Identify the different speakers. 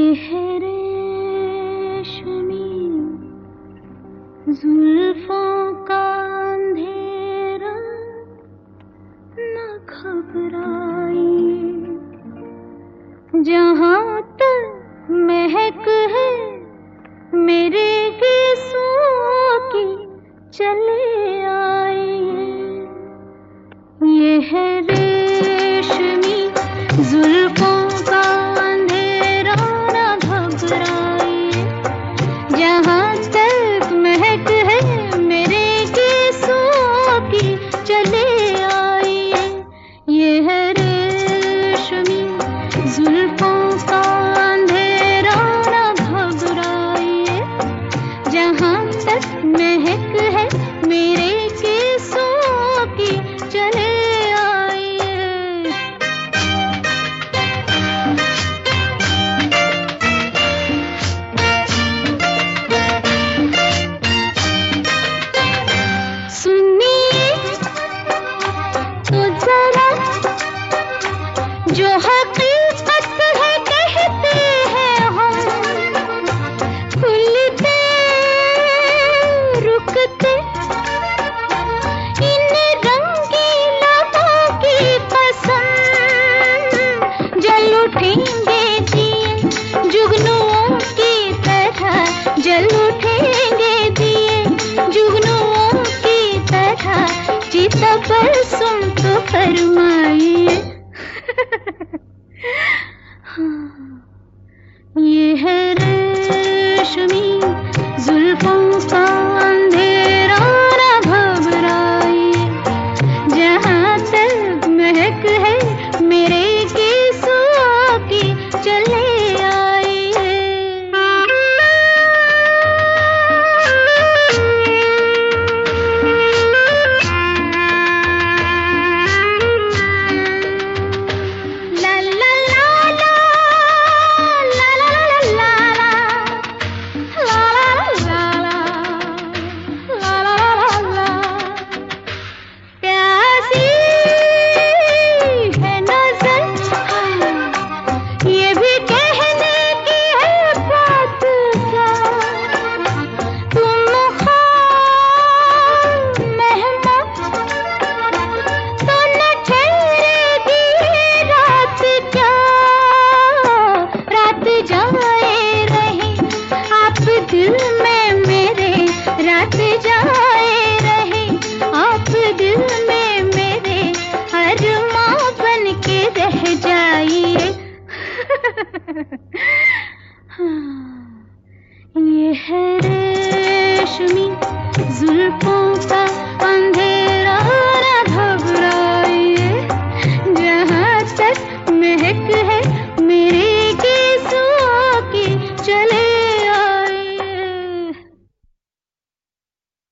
Speaker 1: है रेशमी जुल्फों का अंधेरा, न घबराइए। जहाँ तक महक है मेरे गीसों की, चले आइए। ये है रेशमी जुल्फों का अंधेरा, न घबराइए। जहाँ तक महक है मेरे गीसों की, चले आइए। ये है रेशमी जुल्फों का अंधेरा, न घबराइए। जहाँ तक महक है मेरे गीसों की, चले आइए। सुनिए तो जरा, जो हकीकत है कहते हैं हम, खुलते रुकते इन रंगीला की कसम, जल उठेंगे दिए जुगनुओं की तरह, जल उठेंगे दिए जुगनुओं की तरह। जीता पर सुन तो फरमाइए। ये है रेशमी जुल्फों का अंधेरा, न घबराइए। जहाँ तक महक है मेरे गीसों की, चले आइए। ला ला ला ला, ला ला ला ला ला, ला ला ला ला। प्यासी है नजर, ये भी कहने की है बात क्या। तुम ख्वाब मेहमान तो न ठहरेगी रात क्या। रात जाए रहे आप दिल में मेरे, रात जाए रहे आप दिल में मेरे, अरमां बन के रह जाइए। ये है रेशमी जुल्फों का